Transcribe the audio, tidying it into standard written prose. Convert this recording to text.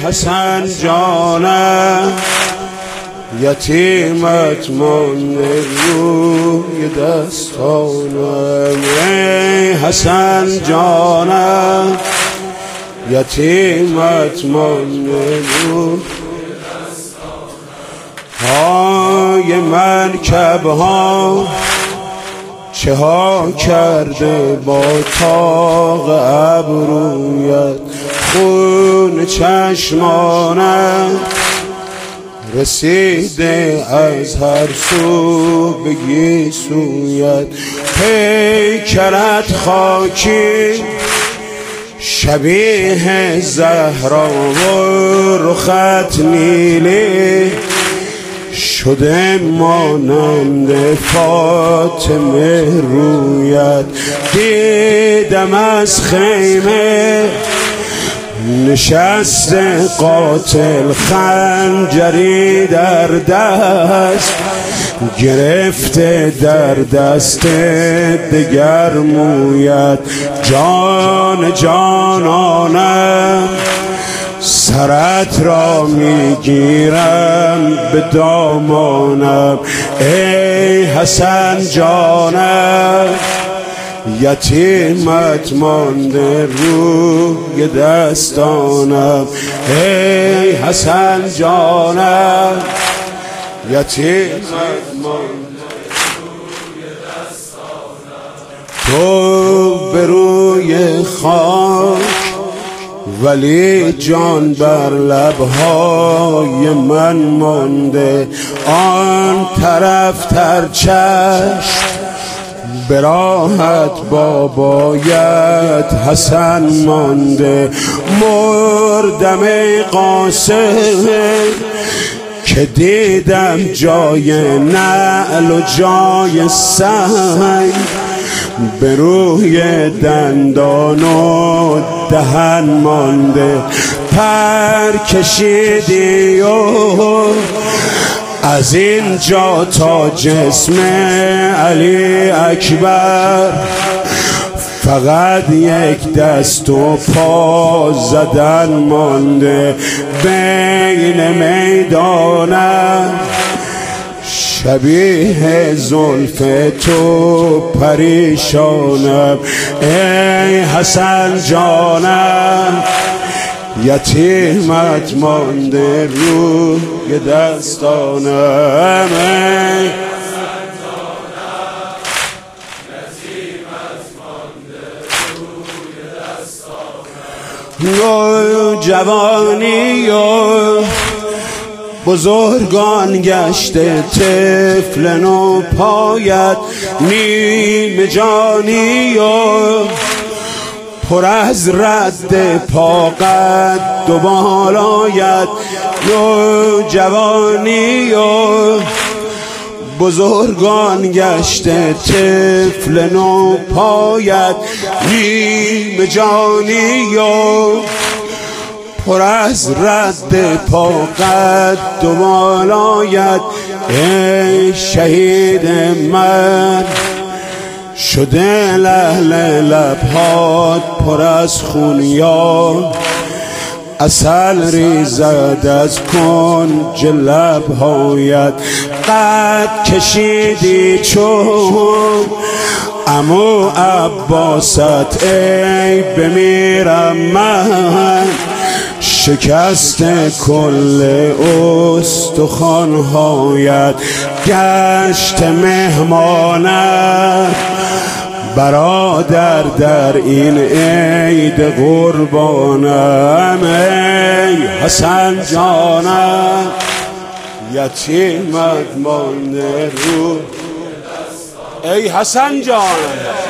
حسن جانم یتیمت مانده روی دستانم. ای حسن جانم یتیمت مانده روی های مرکب ها چه ها کرده با طاق ابرویت. خون چشمانم رسیده از هر سو بگی سویت. پیکرت خاکی شبیه زهرا و رخت نیلی شده مانند فاطمه رویت. دیدم از خیمه نشست قاتل خنجری در دست گرفته در دست دگر مویت. جان جانانم سرت را میگیرم به دامانم. ای حسن جانم یتیمت مانده روی دستانم. ای حسن جانم یتیمت مانده روی دستانم. تو به روی خاک ولی جان بر لبهای من مانده. آن طرف تر چشم به راحت بابایت حسن مانده. مردم ای قاسم که دیدم جای نعل و جای سنگ به روی دندان و دهن مانده. پر کشیدی و از اینجا تا جسم علی اکبر فقط یک دست و پا زدن مانده. بین میدانم شبیه زلف تو پریشانم. ای حسن جانم یتیمت مانده روی دستانم. ای حسن جانم یتیمت مانده روی دستانم. جوانی و بزرگان گشته طفل نو پایت. نیمه جانی و پر از رد پا قد و بالایت. نوجوانی و بزرگان گشته طفل نو پایت. نیمه جانی و پر از رد پا قد و بالایت. ای شهید من شده لعل لبهات پر از خون یا عسل ریزد از کنج لبهایت. قد کشیدی چون عمو عباست. ای بمیرم من شکست کل استخوان‌هایت. گشت مهمانم برادر در این عید قربانم. ای حسن جانم یتیمت مانده رو. ای حسن جانم